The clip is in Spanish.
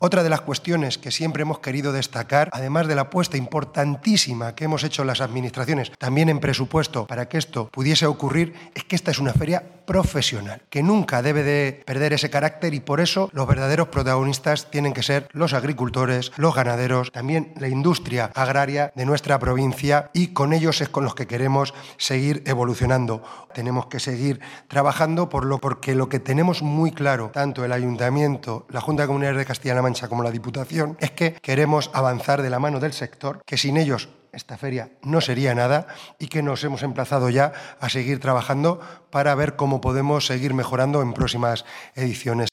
Otra de las cuestiones que siempre hemos querido destacar, además de la apuesta importantísima que hemos hecho las administraciones, también en presupuesto, para que esto pudiese ocurrir, es que esta es una feria profesional, que nunca debe de perder ese carácter, y por eso los verdaderos protagonistas tienen que ser los agricultores, los ganaderos, también la industria agraria de nuestra provincia, y con ellos es con los que queremos seguir evolucionando. Tenemos que seguir trabajando porque lo que tenemos muy claro, tanto el Ayuntamiento, la Junta de Comunidades de Castilla-La Mancha como la Diputación, es que queremos avanzar de la mano del sector, que sin ellos esta feria no sería nada, y que nos hemos emplazado ya a seguir trabajando para ver cómo podemos seguir mejorando en próximas ediciones.